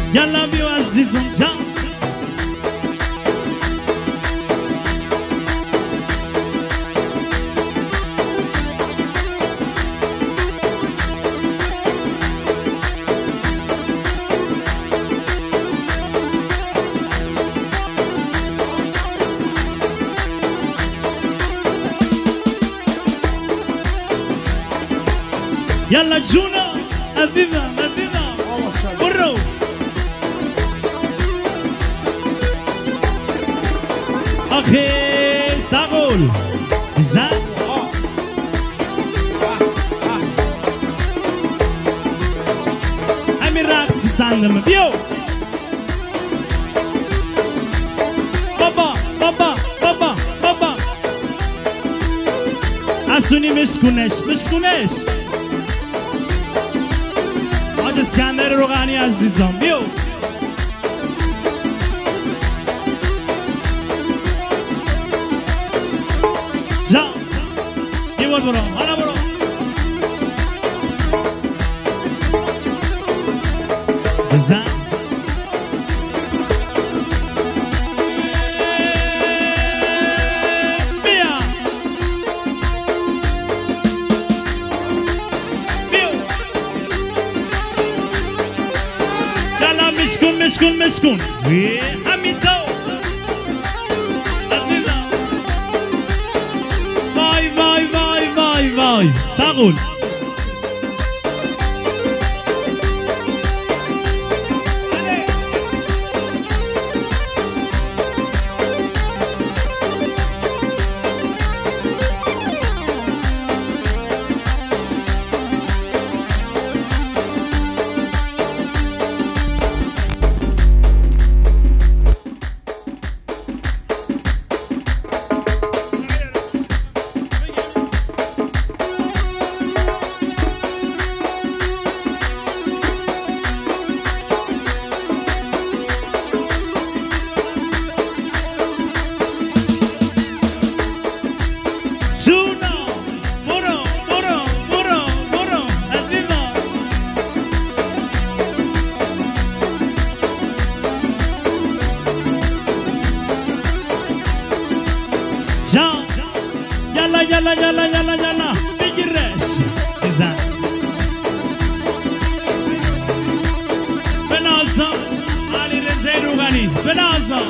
یلا بیو عزیزم جان يلا جونا حبيبنا برو اخي ساقول زاد همین رقص بسندم بیو بابا بابا بابا بابا اسونی مشکونش اسکندر روغنی عزیزم بیو جا یه بار برو حالا برو بزن مشکون همین تو وای ساقول یلا بگیرش بزن بنازم علی رضا روغنی بنازم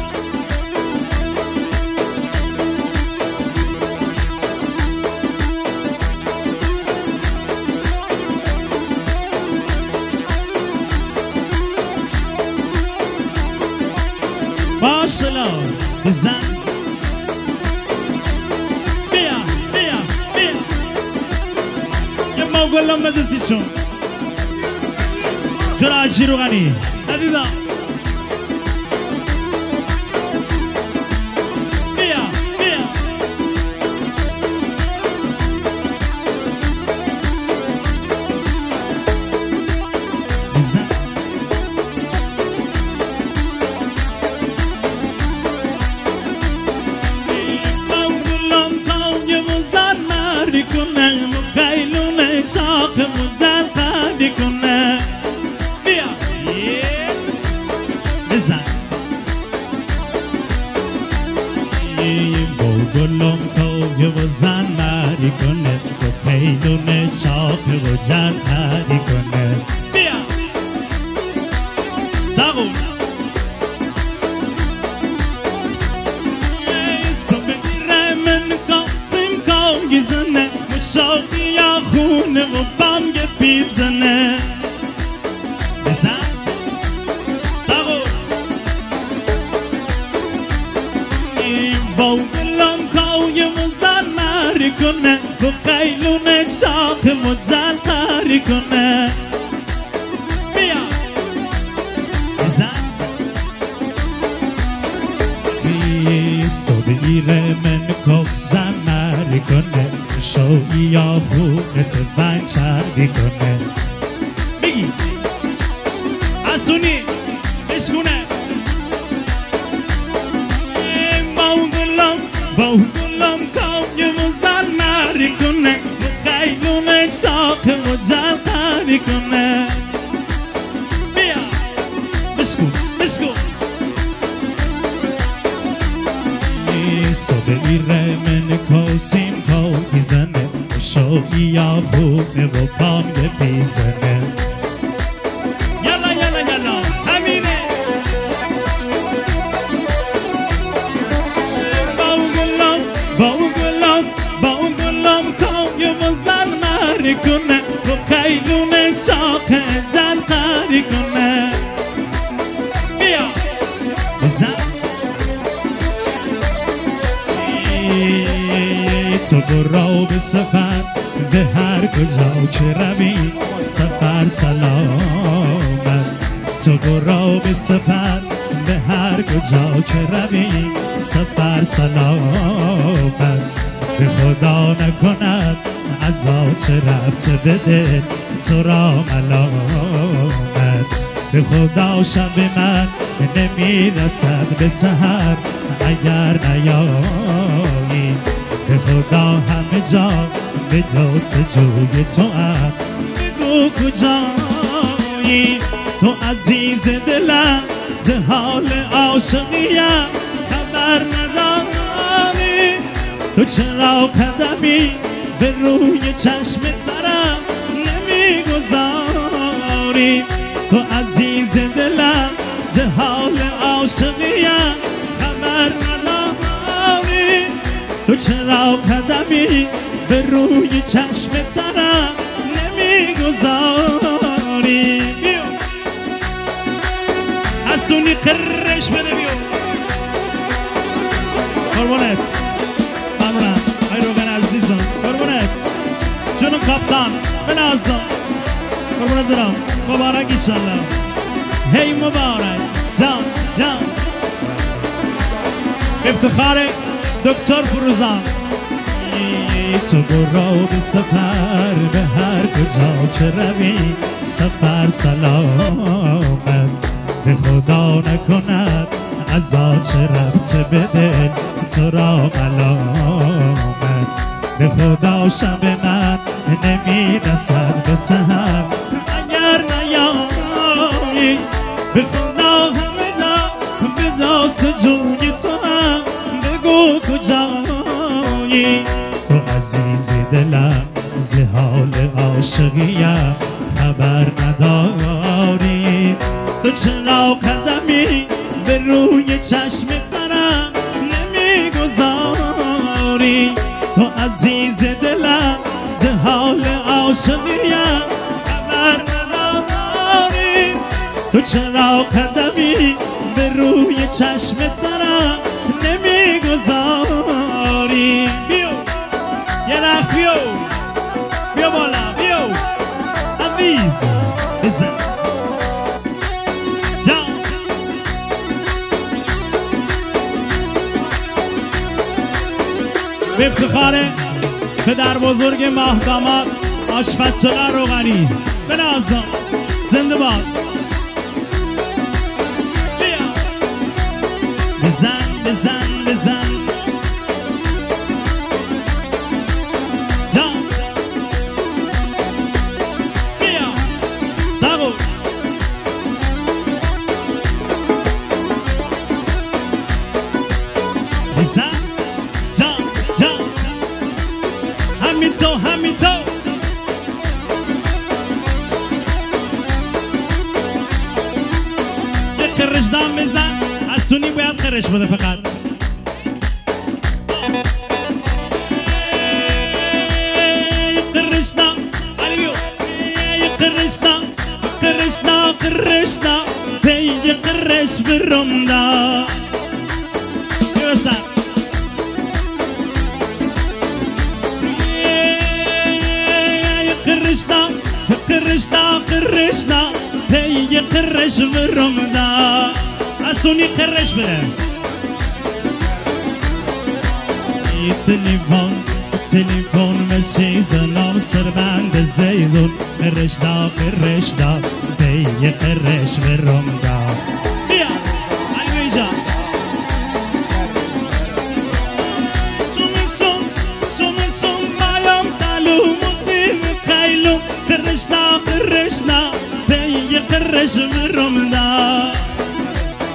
ماشاءالله بزن گلم مدرسیشون چرا عجی روغنی ندیدم بیا بزن گلم پاوی مزار ماری کنم شاخ مزن خالی کنه بیا بزن با گلم توی مزن ماری کنه با پیلون شاخ مزن خالی کنه بیا ساقون سومه من کاسم کام گیزنه مشاقی یا خونه و بانگ بیزنه بزن ساقون با گلم کاوی مزن ماری کنه با قیلون شاخ مزن خاری کنه بیا بزن صبیره من کف زن ماری کنه شوی یا خونت بنچردی کنه بگی اسونی بشکونه با گلم کاوی مزن ماری کنه قیلون شاخ مجل خاری کنه بیا عشقو صبحی من کاسیم تا بیزنه شوی یا خوبه و پام بیزنه یلا یلا یلا همینه با اون گلام کامی و زر نری کنه و قیلونه چاقه جل قری کنه بیا بزن تو برو به سفر به هر کجا که روی سفر سلامت تو برو به سفر به هر کجا که روی سفر سلامت به خدا نکند عذاب چه رفت به دل تو را ملامت به خدا شب من نمیرسد به سحر اگر نیایی به خدا همه جا به جستجوی تو ام بگو کجایی تو عزیز دلم ز حال عاشقیم خبر نداری تو چرا قدمی به روی چشم ترم نمیگذاری تو عزیز دلم ز حال عاشقیم خبر نداری تو چرا قدمی به روی چشم ترم نمیگذاری بیو حسونی قرش بده بیو قربونت ممنونم ای روغن عزیزم قربونت جونم کاپتان بنازم قربونت برم مبارک ایشالله هی مبارک جان جان افتخار دکتر فروزان تو برو به سفر به هر کجا که روی سفر سلامت به خدا نکند عذاب چه ربط به دل تو را ملامت به خدا شب من نمیرسد به سحر اگر نیایی به خدا همه جا به دست جوی تو هم بگو کجایی تو عزیز دلم ز حال عاشقیم خبر نداری تو چرا قدمی به روی چشم ترم نمیگذاری تو عزیز دلم ز حال عاشقیم خبر نداری تو چرا قدمی به روی چشم ترم نمیگذاری بیو یه رقص بیو بیا بالا بیو عزیز بزن جان به افتخار پدر بزرگ محکمات آشفتشغر روغنی بنازم زنده باد بیا بزن بزن بزن جان بیا ساقو بزن جان جان همین تو همین تو یه قرشدان بزن حسونی باید قرش بده فقط قرشدان علی بیو قرشدان قرشدان قرشدان پی قرش برم دا بسن قرشدان قرشدان قرشدان پی قرش برم دا حسونی قرش بده تلفن مشی زنم سربند زیدون قرشدا قرشدا پی قرش برم دا بیا علی اینجا سوم مایم دلو مدیم خیلو قرشدا قرشدا پی قرش برم دا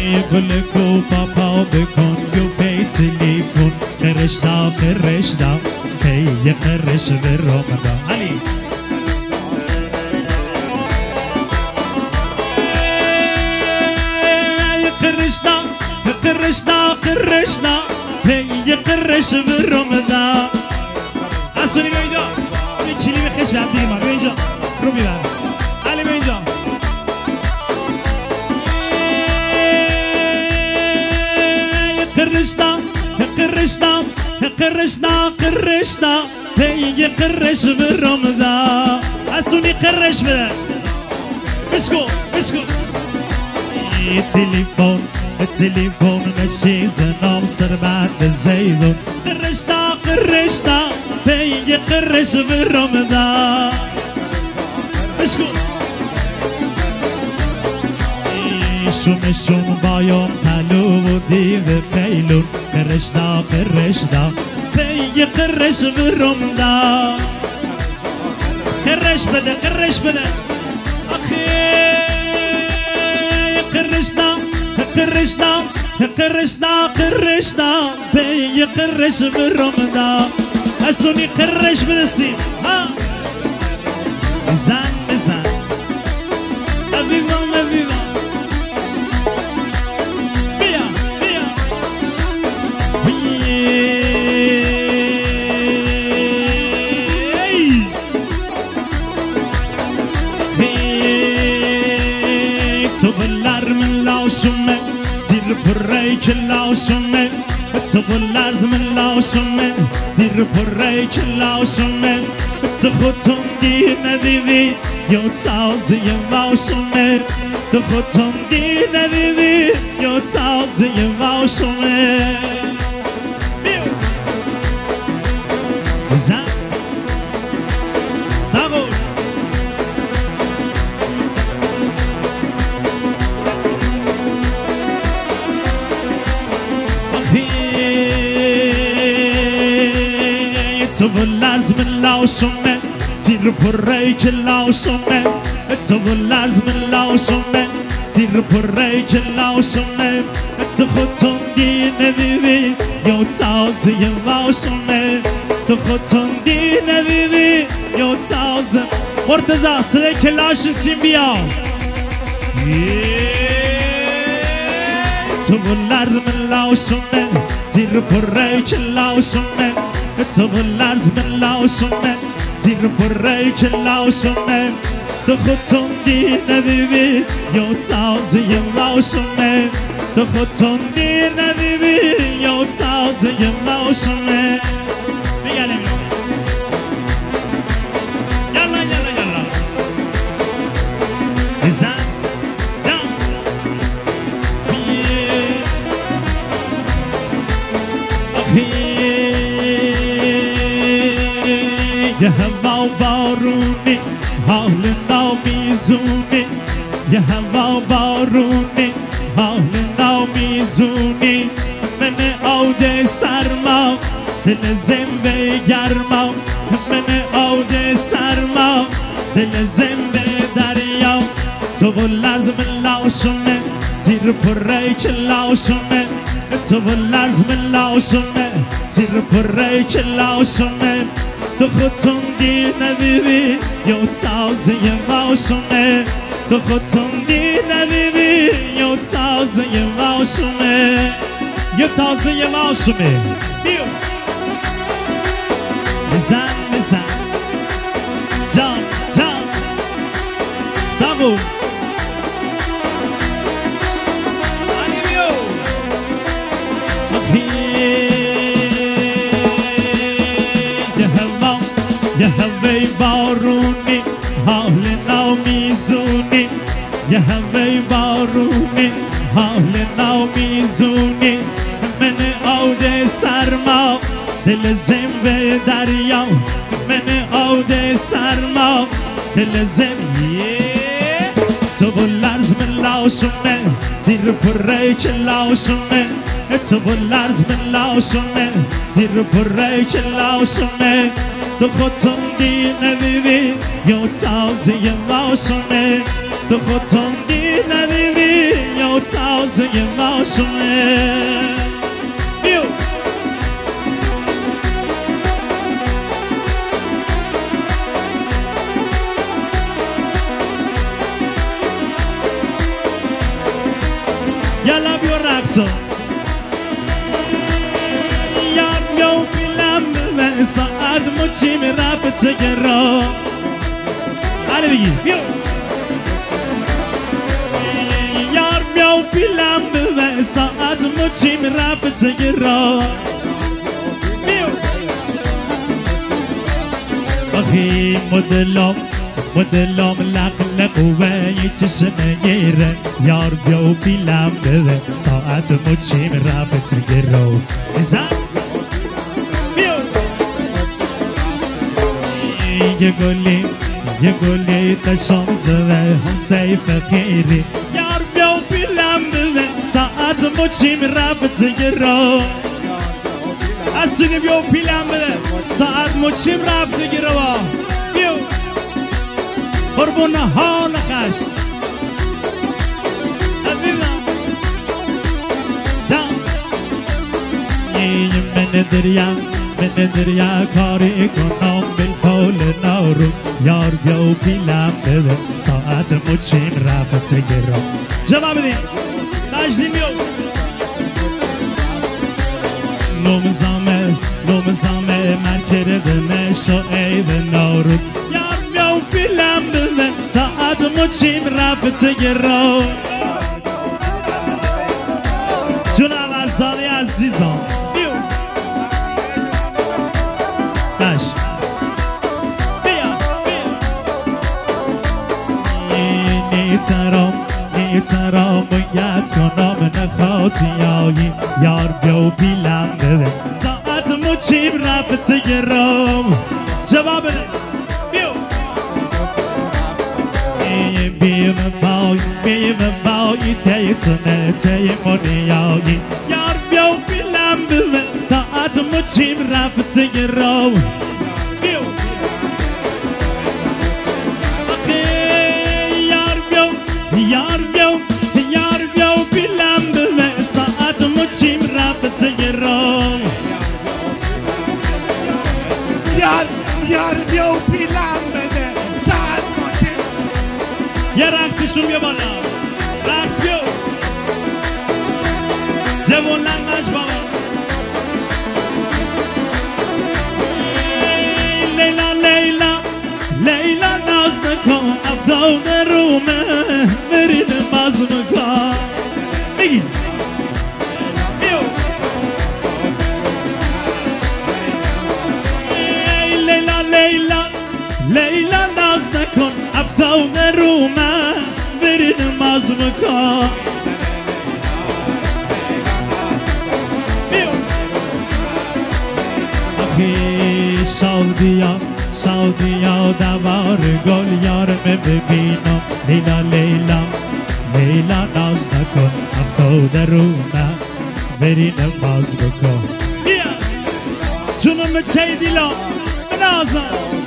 گلکو پاپا بکن گو پی تلیفون قرشدا قرشدا پی قرش به رمضان علی قرشدا قرشدا قرشدا پی قرش به رمضان اصلی به اینجا این کلیم خشم دیگه ما به اینجا رو میبرم علی به اینجا قرشدا قرشدا قرشدا قرشدا پی قرش به رمضان اصلی قرش بده بشکو بشکو تليفون التليفون ماشي زنام سربعد زيدون قرشتا قرشتا بي قرش بالرمضان اشكو شوم بايوم تلو وديب بيلون قرشتا قرشتا بي قرش بالرمضان قرش بده قرش بده اخي قرشنا قرشنا قرشنا قرشنا بي قرش بالرمضان اسوني قرش بالسين ها ميزان ميزان ابيبا ابيبا بيا بيا تغلر من لاشمه تیر پره که لاشمه تغلر من لاشمه تیر پره که لاشمه تخوتم دی ندیدی یا تازه لاشمه تخوتم دی ندیدی یا تازه لاشمه زن ساقو تغلرز من لاشمه تیر پره که لاشمه تغلرز من لاشمه تیر پره که لاشمه تخوتم دی ندیدی یا تازه لاشمه تخوتم دی ندیدی یا تازه مرتضی صدای کلاش سیم بیا تغلرز من لاشمه تیر پره که لاشمه تغلرز من لاشمه تیر پره که لاشمه تخوتم دی ندیدی یا تازه لاشمه تخوتم دی ندیدی یا تازه لاشمه بگلیم یلا یلا یلا بزن یه هوا بارونی حال نامیزونی یه هوا بارونی حال نامیزونی من عود سرما دل زنده گرما من عود سرما دل زنده دریا تغلرز من لاشمه تیر پره که لاشمه تغلرز من لاشمه تیر پره که لاشمه تخوتم دی ندیدی یا تازه لاشمه تخوتم دی ندیدی یا تازه لاشمه یا تازه لاشمه بیو بزن بزن جان جان ساقو یه هوای بارونی حال نامیزونی یه هوای بارونی حال نامیزونی من عود سرما دل زنده دریا من عود سرما دل زنده تغلرز من لاشمه تیر پره که لاشمه تغلرز من لاشمه تیر پره که لاشمه تخوتم دی ندیدی یا تازه لاشمه تخوتم دی ندیدی یا تازه ماشمه بیو یالا بیو رقصو یار بیو بیلم به ساعت مچیم رفت گرا حالا بگی بیو یار بیو بیلم به ساعت مچیم رفت گرا بیو آخی مدلم لق و یه چشم گیره یار بیو بیلم به ساعت مچیم رفت گرا زن بیو یه گلی تا شانزه هم سیف خیری یار بیو بیلم به ساعت مچیم رفت گرا از چینی بیو بیلم به ساعت مچیم رفت گرا بیو قربون حال خش عزیزم جان من دریا کاری کنم بالکل نارو یار بیو پیلم بده ساعت مچین رفت گرا جواب بدین نجدیم بیو نومزامه مرکره دمشو ای به نارو یار بیو پیلم بده ساعت مچین رفت گرا جون عوضانی عزیزم بیو باش نیترام باید کنم نخاطیایی یار بیو بیلم بده ساعت مچیم رفت گرام جواب بده بیو بیم بایی تیتونه تیمونیایی یار بیو بیلم بده ساعت مچیم رفت گرام بیو یار بیو بیلم به ساعت مچیم رفت گرام یار بیو بیلم بده ساعت مچیم یه رقصشون بیا بالا رقص بیو جوانن نش بابا لیلا ناز نکن افتاد رومه مرید باز مکن بگی بیو لیلا ناز نکن افتاد رومه مرید باز مکن بیو آخی شادیا دوار گل یارم ببینم لیلا ناز نکن افتاد رومه برین باز بکن بیا جونم چه دیلا بنازم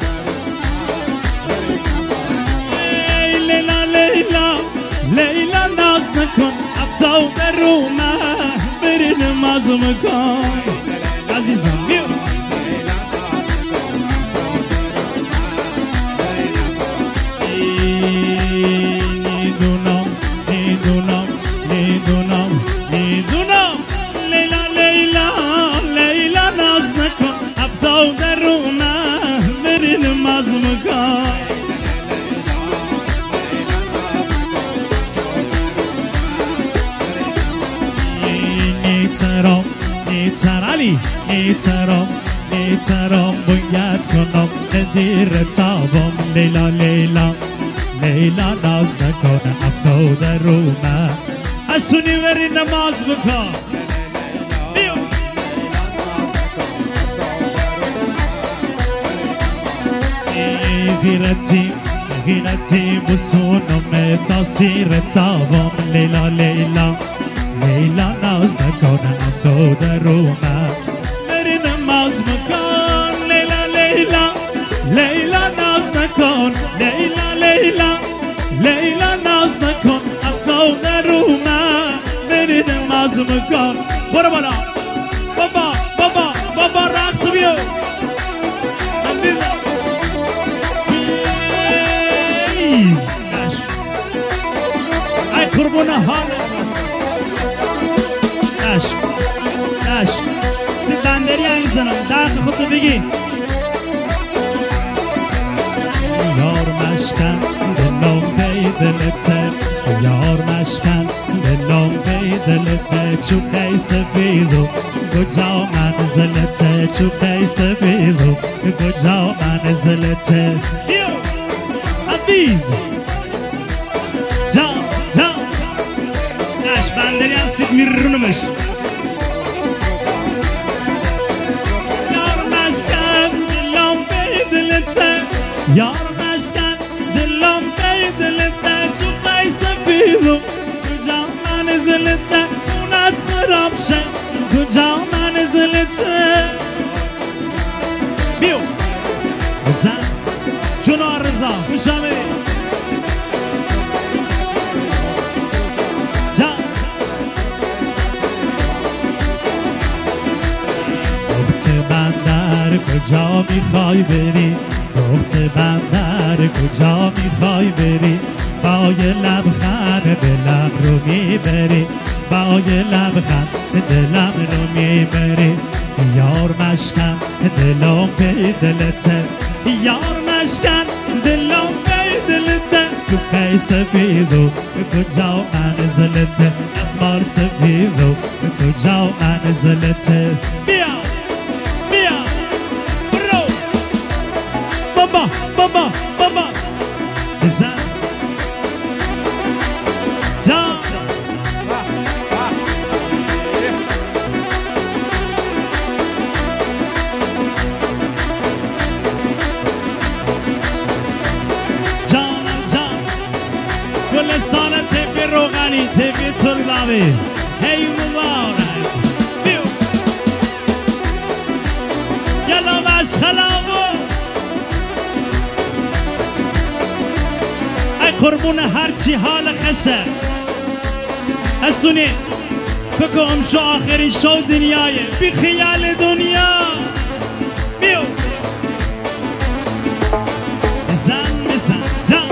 لیلا ناز نکن افتاد رومه برین باز بکن عزیزم بیا میدونم لیلا ناز نکن افتاد رومه برین ماز مکن نیترام باید کنم ندیر تابم لیلا ناز نکن افتاد رومه از تو نیوری نماز بکن بیو غیرتی بسونم تاثیر تابم لیلا ناز نکن افتاد رومه بری نماز بکن لیلا ناز نکن لیلا ناز نکن افتاد رومه مکان برو بالا بابا رقص بیو ای قربون حال نش سی بندری هم میزنم دقیق خودتو بگی یار مشکن دلم بی دلته یار مشکن دلم بی دلته چو قیس بیدو کجا منزلته چو قیس بیدو کجا منزلته یو عزیز جان نش بندری هم سید میرونمش یار مشکن دلم بی دلته یار مشکن دلم بی دلته چو قیس بیدو کجا منزلته اونت خراب شه کجا منزلته بیو بزن جونا رضا خوش آمدی جان دخت بندر کجا میخوای بری دخت بندر کجا میخوای بری با یه لبخند دلم رو میبری با یه لبخند دلم رو میبری یار مشکن دلم به دلته یار مشکن دلم به دلته تو قیس بیدو کجا منزلته از مارس بیدو کجا منزلته بیا برو بابا بزن جان کل سال تیپی روغنی تیپی ترلاوی هی مبارک بیو یلا مشخلاو ای قربون هرچی حال خشه هستونی فکرم شو آخرین شو دنیای بی خیال دنیا بیو بزن جان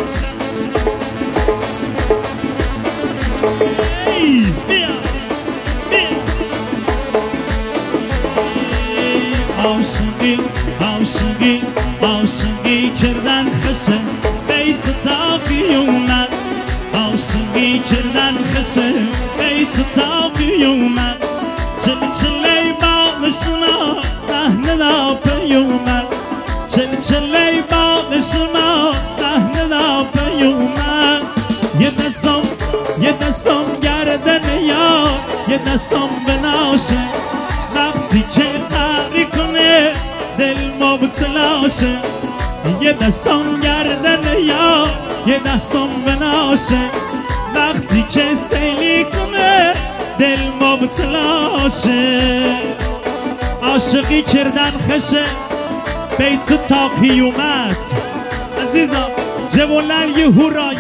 بیا عاشقی کردن خشه بیت تاقی اومد عاشقی کردن خشه بیت تاقی اومد چلی بالشما دهنه دا پیومد چلی بالشما دهنه دا پیومد یه دستم گردن یار یه دستم بناشه وقتی که قهری کنه دل مبتلاشه یه دستم گردن یار یه دستم بناشه وقتی که سیلی کنه دل مبتلاشه عاشقی کردن خشه بیت تاقی اومد عزیزم جوالن یه هورا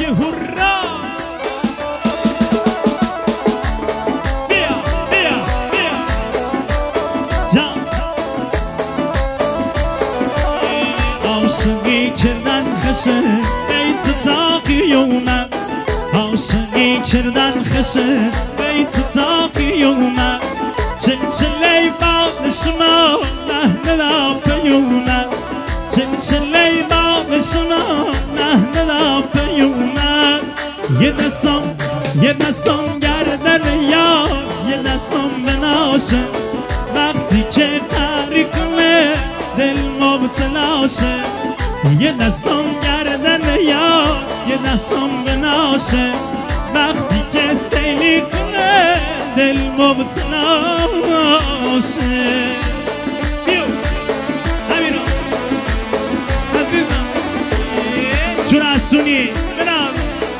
عاشقی کردن خشه بیت تاقی اومد عاشقی کردن خشه بیت تاقی اومد چلی بالشما نهنه دا پیومد چلی بالشما نهنه دا پیومد یه دستم گردن یار یه دستم بناشه وقتی که قهری کنه دل مبتلاشه یه دستم گردن یار یه دستم بناشه وقتی که سیلی کنه دل مبتلاشه بیو همین رو عزیزم چون اسونی برام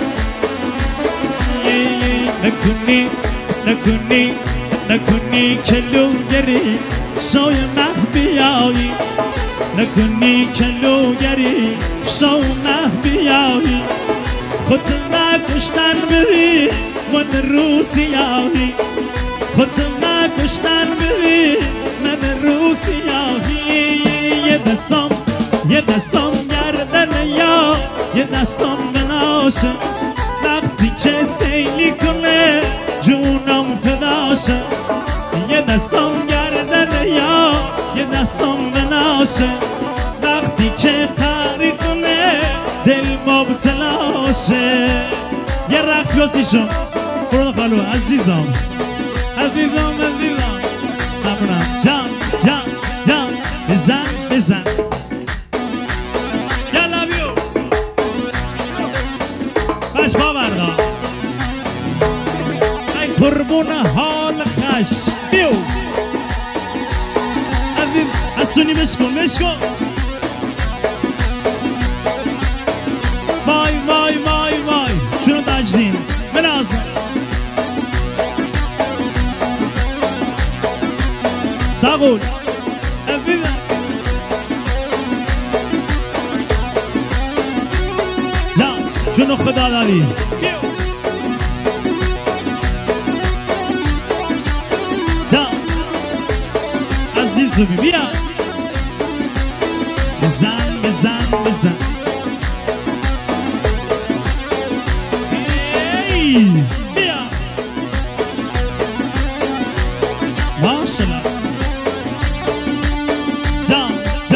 نکنی کلوگری شوی محبیایی نکنی کلوگری شو محبیایی خودت نکشتن بری من روسیایی خودتو نکشتن ببین من رو سیاهی یه دستم گردن یا یه دستم بناشه وقتی که سیلی کنه جونم فداشه یه دستم گردن یا یه دستم بناشه وقتی که قهری کنه دل مبتلاشه یه رقص بیاسیشون برو خالو عزیزم ممنونم جان بزن یلا بیو باش باوردا ای قربون حال خش بیو حسونی بشکن وای چونو داشتین بلازم ساقول جونو خدا داری جان عزیزو بیا بزن بیا ماشالله جان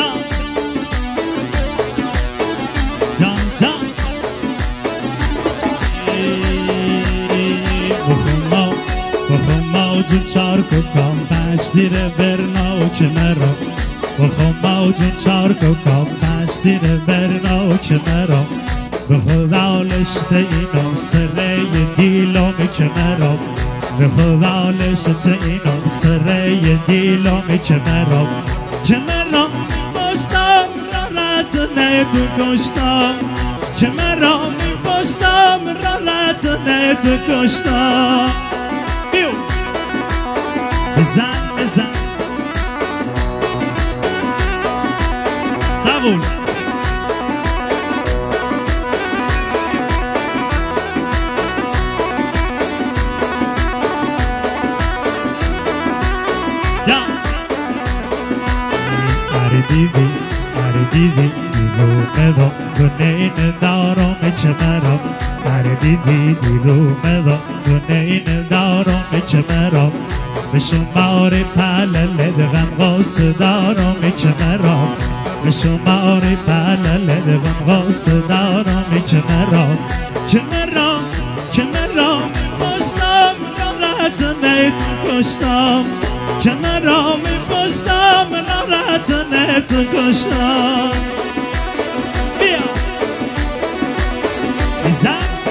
جون چار کام پنج تیره برنا کمرا بخون جون چار کام پنج تیره برنا کمرا بخون دالشت اینم سره دیلام کمرا بخون دالشت اینم سره دیلام کمرا باشتم رالت نیتو کشتم کمرا باشتم رالت نیتو کشتم بزن سابون جان دیدی رو مدام دونه این دارم چمرم دیدی رو مدام دونه این دارم چمرم به شمار پلل دغم قاس دارم کمرام به شمار پلل دغم قاس دارم کمرام پشتم رامت نیت کشتم کمرام پشتم رامت نیت کشتم بیا بزن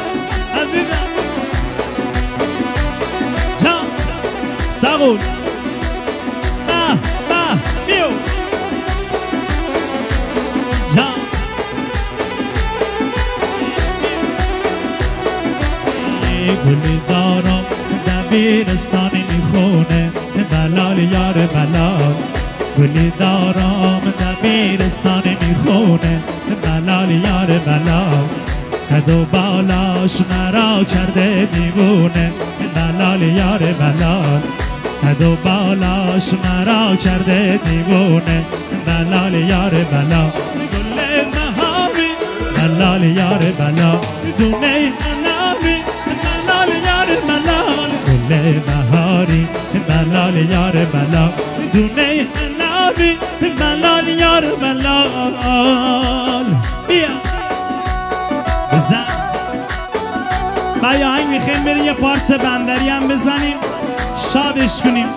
ساقول بیو جان گلی دارم دبیرستانی میخونه بلال یار بلال گلی دارم دبیرستانی میخونه بلال یار بلال قد و بالاش مرا کرده دیوونه بلال یار بلال قد و بالاش مرا کرده دیوونه بلال یار بلال گل مهاری بلال یار بلال دونه نامی بلال یار بلال گل مهاری بلال یار بلال دونه نامی بلال یار بلال بیا بزن با یه آهنگ میخوایم بریم یه پارچ بندری هم بزنیم شادش کنیم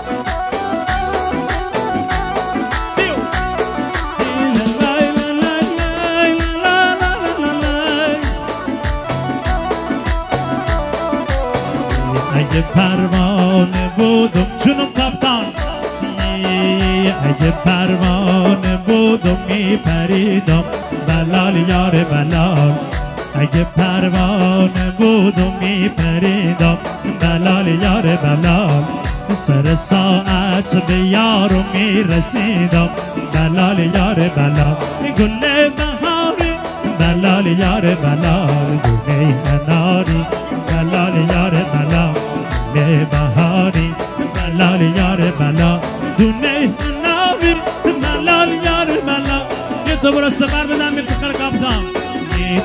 اگه پروانه بودم جونم کاپتان اگه پروانه بودم میپریدم بلال یار بلال اگه پروانه بودم میپریدم بلال یار بلال سر ساعت به یارو میرسیدم بلال یار بلال گل بهاری بلال یار بلال گل اناری بلال یار بلال گل بهاری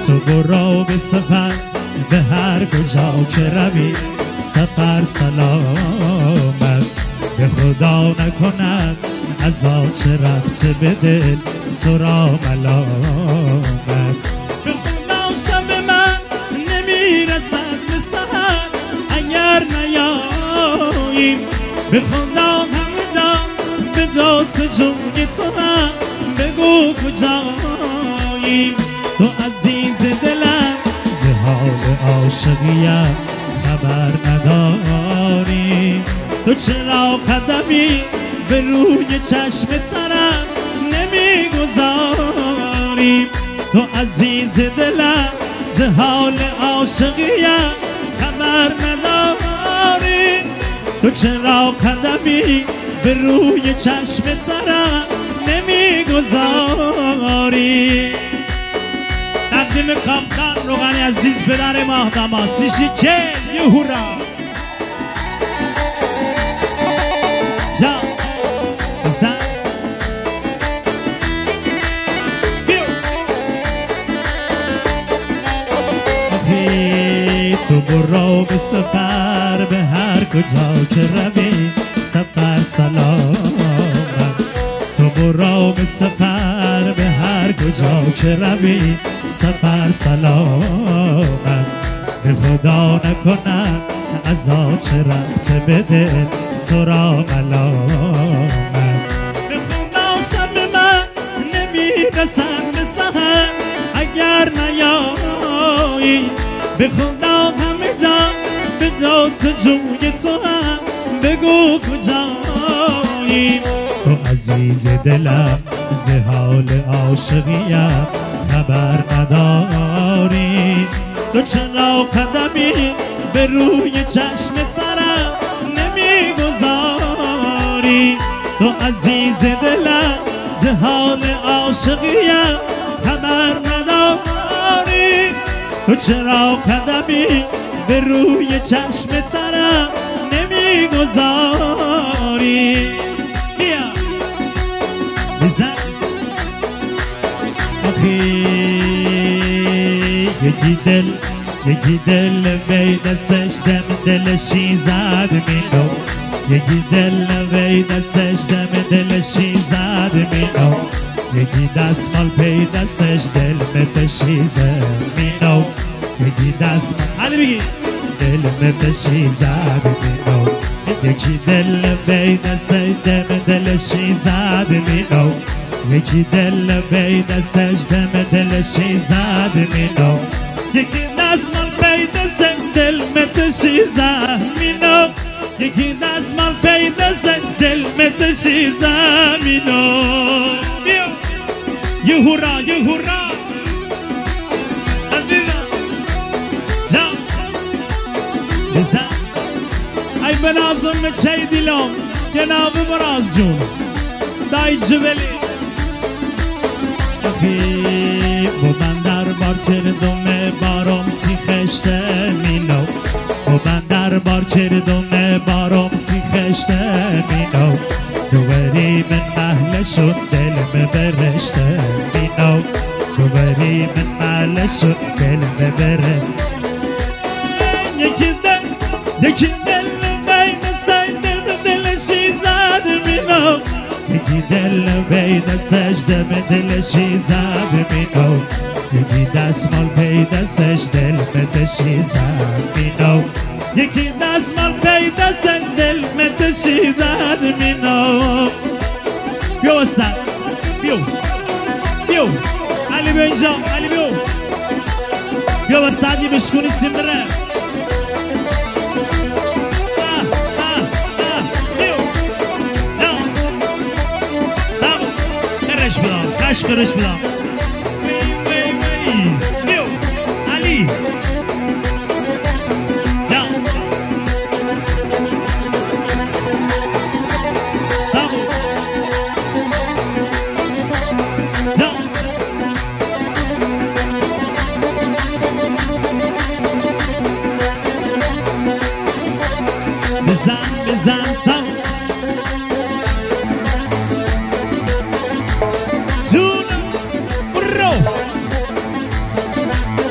تو برو به سفر به هر کجا که روی سفر سلامت به خدا نکند عذاب چه رفته به دل تو را ملامت به خدا شب من نمیرسد به سحر اگر نیاییم به خدا همدا به دست جوی تو هم بگو کجاییم تو عزیز دلم ز حال عاشقیم خبر نداری تو چرا قدمی به روی چشم ترم نمیگذاری تو عزیز دلم ز حال عاشقیم خبر نداری تو چرا قدمی به روی چشم ترم نمیگذاری تقدیم کاپتان روغنی عزیز پدر ماه سیشی که یه هورا جا بزن تو برو به سفر به هر کجا که روی سفر سلامت تو برو به سفر به هر کجا که روی سفر سلامت به خدا نکنم عذاب چه رفته به دل تو را ملامت به خدا شب من نمیرسد به سحر اگر نیایی به خدا همه جا به دست جوی تو هم بگو کجایی تو عزیز دلم ز حال عاشقیم خبر نداری تو چرا قدمی به روی چشم ترم نمیگذاری تو عزیز دلم ز حال عاشقیم خبر نداری تو چرا قدمی به روی چشم ترم نمیگذاری بیا بزن آخی یکی دل بی دستش دم دلشی زد مینو یکی دل بی دستش دم دلشی زد مینو یکی دستمال پی دستش دل متشی زد مینو یکی دستمال حالی بگی دل متشی زد مینو یکی دل بی دستش دم دلشی زد مینو یکی دل بی دستش دم دلشی زد مینو یکی دستمال پی دستش دل متشی زد مینو یکی دستمال پی دستش دل متشی زد مینو یه هورا یه هورا عزیزم جا بزن ای بنازم چه دیلم جناب براز جون دای جبلی اخی با من در بار کردم بارم سی خشته مینو با من در بار کردم بارم سی خشته مینو دوبری من محل شد دلم برشته مینو دوبری من محل شد دلم برشته یکی دل بین سجده دلشی زد مینو یکی دل بین سجده دلشی زد مینو یکی دستمال پی دستش دل متشی زد مینو یکی دستمال پی دستش دل متشی زد مینو بیو وسط بیو علی بیا اینجا علی بیو وسط یه بشکونی سیم بره قرش بدم قرش بدم بیو علی سامو بزن سامو جون برو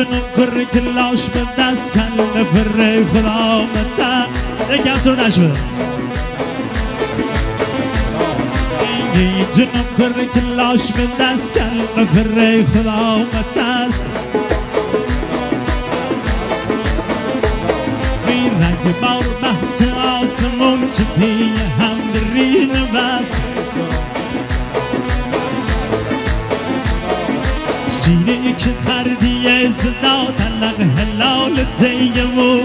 جنوب کر کلاش به دست کل فره خدا متن یکی از رو نشبه جنوب کر کلاش به دست کل فره خدا متن رنگ بار بحث آسمون چه پیه هم درین بس شیره که خردیه صدا تلق هلال تیمو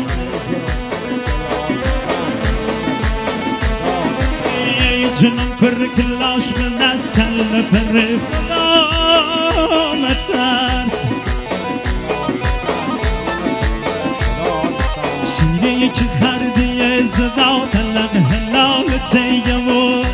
جنم کر کلاش من دست کل پر خدا مترس شیره که خردیه صدا تلق هلال تیمو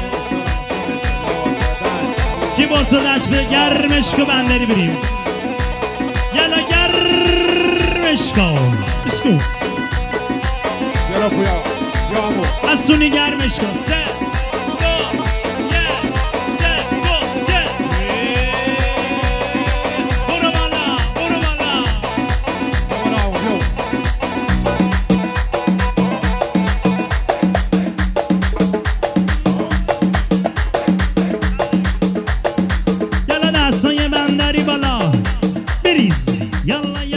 کی با صداش به گرمش که بندری بریم یلا گرمش کن بشکو یلا کویا یا امو از سونی گرمش کن سه دو یک سه دو یک برو بالا برو بالا یلا دستای بندری بالا بریز یلا